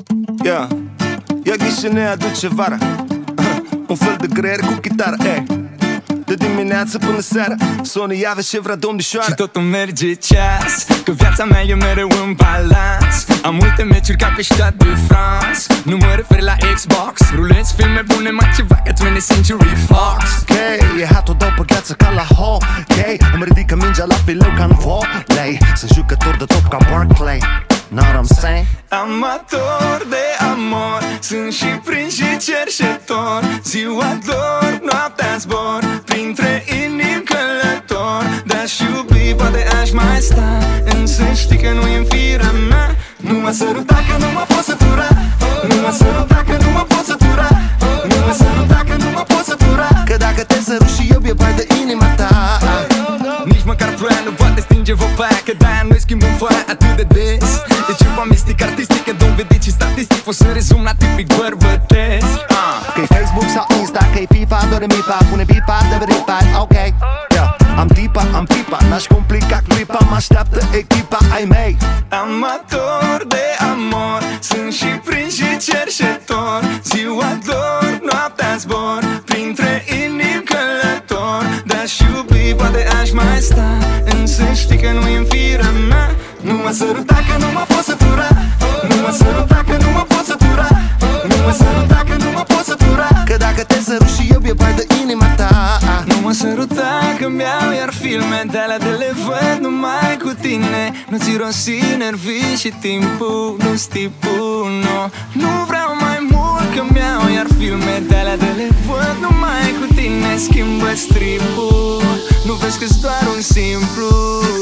Ia ghiși ne aduce vara un fel de greier cu chitară, de dimineață până seara Sony ia vezi ce vrea domnișoara. Și totul merge ceas, că viața mea e mereu în balans. Am multe meciuri ca pe Stade de France. Nu mă refer la Xbox, rulez filme bune, mai ceva ca 20th Century Fox. Ok, e hot, o dau pe gheață ca la hockey. Îmi ridică mingea la fileu ca în volei. Sunt jucător de top ca Barclay. Know what I'm saying? Amator de amor, sunt și prins și cerșetor. Ziua dor, noaptea zbor, printre inimi călător. De-aș iubi, poate aș mai sta, însă știi că nu e-n firea mea. Nu mă săruta că nu mă pot sătura. Nu mă săruta că nu mă pot sătura. Nu mă săruta că nu mă pot sătura. Că dacă te sărut și eu, e bai de inima ta. Nici măcar ploaia nu poate stinge vopaia, că de-aia noi schimbăm foaia atât de des. E ceva mistic, artistică, dovedit și statistic. Pot să rezum la tipic bărbătesc. Că-i Facebook sau Insta, că-i FIFA, Doremipa, pune bipa, de veripa, ok. Am tipa, am pipa, n-aș complica clipa, mă așteaptă echipa ai mei. Amator de amor, sunt și prins și cerșetor. Ziua dor, noaptea zbor, printre inimi călător. De-aș iubi, poate aș mai sta, însă știi că nu e-n firea mea. Nu mă săruta că nu mă pot sătura. Nu mă săruta că nu mă pot sătura. Nu mă săruta că nu mă pot sătura. Că dacă te sărut și eu, e bai de inima ta. Nu mă săruta că-mi iau iar filme de alea de le văd numai cu tine. Nu ți rosi nervii și timpul, nu-ți tipul, no. Nu vreau mai mult că-mi iau iar filme de alea de le văd numai cu tine. Schimbă stripul, nu vezi că-s doar un simplu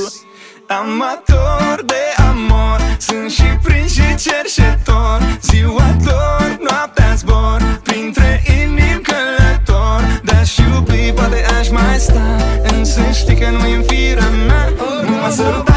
amator de amor, sunt și prins și cerșetor. Ziua dor, noaptea zbor, printre inimi călător. De-aș iubi, poate aș mai sta, însă știi că nu e-n firea mea. Nu mă săruta